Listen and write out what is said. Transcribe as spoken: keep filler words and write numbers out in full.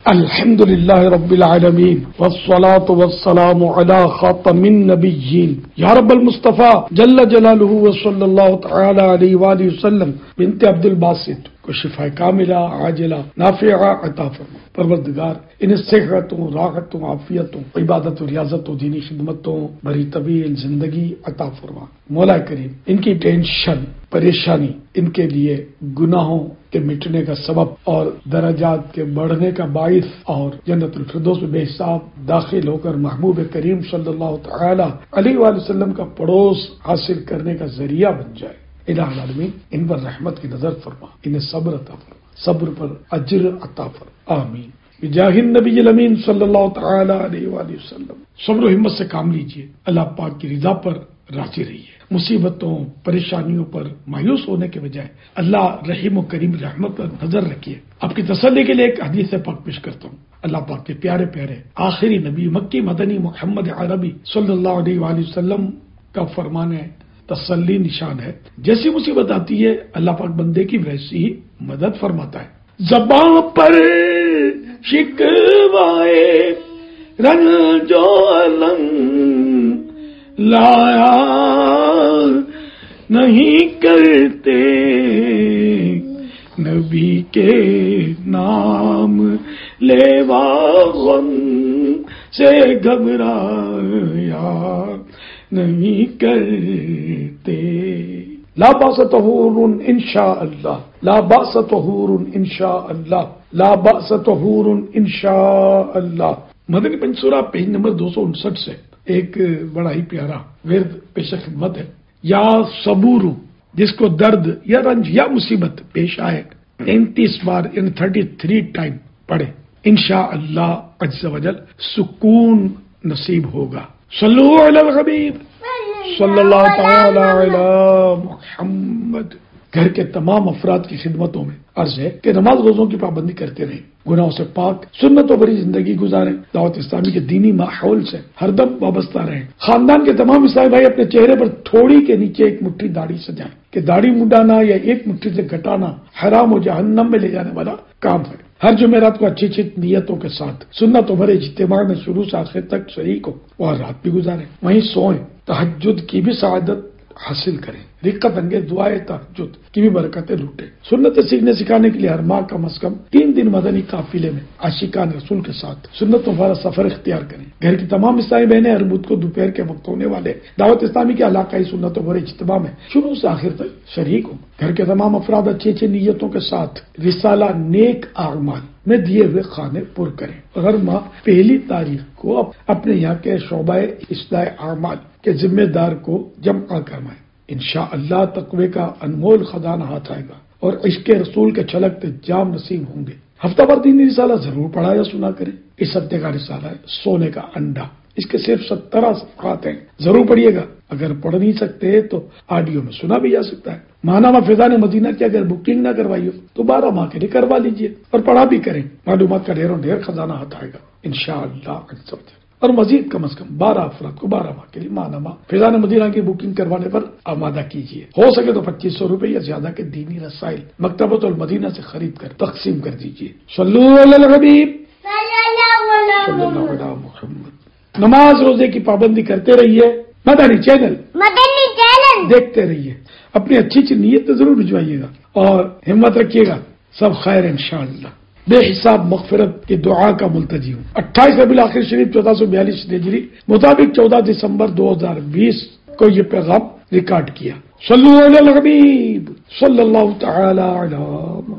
الحمد للہ رب العالمین والصلاة والسلام علی خاتم النبیین یا رب المصطفیٰ جل جلالہ وصلی اللہ تعالی علیہ وآلہ وسلم بنت عبد الباسط کو شفا کاملہ عاجلہ نافعہ عطا فرما۔ پروردگار انہیں صحتوں، راحتوں، عافیتوں، عبادت و ریاضت و دینی خدمتوں بری طویل زندگی عطا فرما۔ مولا کریم ان کی ٹینشن، پریشانی ان کے لیے گناہوں کے مٹنے کا سبب اور درجات کے بڑھنے کا باعث اور جنت الفردوس میں بے حساب داخل ہو کر محبوب کریم صلی اللہ تعالی علیہ وآلہ وسلم کا پڑوس حاصل کرنے کا ذریعہ بن جائے۔ الہ العالمین ان پر رحمت کی نظر فرما، انہیں صبر عطا فرما، صبر پر اجر عطا فرما، آمین بجاہ النبی الامین صلی اللہ تعالی علیہ وآلہ وسلم۔ صبر و ہمت سے کام لیجیے، اللہ پاک کی رضا پر راضی رہیے، مصیبتوں پریشانیوں پر مایوس ہونے کے بجائے اللہ رحیم و کریم رحمت پر نظر رکھیے۔ آپ کی تسلی کے لیے ایک حدیث پاک پیش کرتا ہوں۔ اللہ پاک کے پیارے پیارے آخری نبی مکی مدنی محمد عربی صلی اللہ علیہ وآلہ وسلم کا فرمان ہے، تسلی نشان ہے، جیسی مصیبت آتی ہے اللہ پاک بندے کی ویسی ہی مدد فرماتا ہے۔ زباں پر شکوائے رنج و الم لایا نہیں کرتے، نبی کے نام لیوا غم سے گھبرایا نہیں کرتے۔ لا باس طہور انشاء اللہ، لا باس طہور انشاء اللہ، لا باس طہور انشاء اللہ۔ مدنی پنج سورہ پیج نمبر دو سو انسٹھ سے ایک بڑا ہی پیارا ورد پیش خدمت ہے۔ یا صبور، جس کو درد یا رنج یا مصیبت پیش آئے تینتیس بار یعنی تھرٹی تھری ٹائم پڑھے، انشاء اللہ عز و جل سکون نصیب ہوگا۔ صلو علی الحبیب صلی اللہ تعالی علی محمد۔ گھر کے تمام افراد کی خدمتوں میں عرض ہے کہ نماز روزوں کی پابندی کرتے رہیں، گناہوں سے پاک سنت و بری زندگی گزاریں، دعوت اسلامی کے دینی ماحول سے ہر دم وابستہ رہیں۔ خاندان کے تمام عیسائی بھائی اپنے چہرے پر تھوڑی کے نیچے ایک مٹھی داڑھی سجائیں کہ داڑھی منڈانا یا ایک مٹھی سے گھٹانا حرام و جہنم میں لے جانے والا کام ہے۔ ہر جمعرات کو اچھی اچھی نیتوں کے ساتھ سنت و بھرے اجتماع میں شروع سے آخر تک شریک ہو اور رات بھی گزاریں، وہیں سوئیں، تہجد کی بھی سعادت حاصل کریں، رقت انگیز دعائے تہجد کی بھی برکتیں لوٹیں۔ سنت سیکھنے سکھانے کے لیے ہر ماہ کم از کم تین دن مدنی قافلے میں عاشقان رسول کے ساتھ سنت والا سفر اختیار کریں۔ گھر کی تمام عیسائی بہنیں ہر بدھ کو دوپہر کے وقت ہونے والے دعوت اسلامی کے علاقائی سنت و بھرے اجتماع میں شروع سے آخر تک شریک ہوں۔ گھر کے تمام افراد اچھی اچھی نیتوں کے ساتھ رسالہ نیک اعمال میں دیے ہوئے خانے پر کریں اور ہر ماہ پہلی تاریخ کو اپنے یہاں کے شعبہ اصلاح اعمال کے ذمہ دار کو جمع کروائیں۔ انشاءاللہ تقوی کا انمول خزانہ ہاتھ آئے گا اور عشق رسول کے چھلکتے جام نصیب ہوں گے۔ ہفتہ بھر دینی رسالہ ضرور پڑھا یا سنا کریں۔ اس ہفتے کا رسالہ ہے سونے کا انڈا، اس کے صرف سترہ صفحات ہیں، ضرور پڑھیے گا۔ اگر پڑھ نہیں سکتے تو آڈیو میں سنا بھی جا سکتا ہے۔ ماہنامہ فیضان مدینہ کی اگر بکنگ نہ کروائی ہو تو بارہ ماہ کے لیے کروا لیجئے اور پڑھا بھی کریں، معلومات کا ڈھیروں ڈھیر خزانہ ہاتھ آئے گا انشاءاللہ عز و جل۔ اور مزید کم از کم بارہ افراد کو بارہ ماہ کے لیے ماہنامہ فیضان مدینہ کی بکنگ کروانے پر آمادہ کیجیے۔ ہو سکے تو پچیس سو روپے یا زیادہ کے دینی رسائل مکتبۃ المدینہ سے خرید کر تقسیم کر دیجیے۔ صلو علی الحبیب صلی اللہ علی محمد۔ نماز روزے کی پابندی کرتے رہیے، مدنی چینل مدنی چینل دیکھتے رہیے، اپنی اچھی اچھی نیت ضرور بھجوائیے گا اور ہمت رکھیے گا، سب خیر انشاءاللہ۔ بے حساب مغفرت کی دعا کا ملتجی ہوں۔ اٹھائیس ربیع الاخر شریف چودہ سو بیالیس ہجری مطابق چودہ دسمبر دو ہزار بیس کو یہ پیغام ریکارڈ کیا۔ صلو علی الحبیب صلی اللہ تعالی علی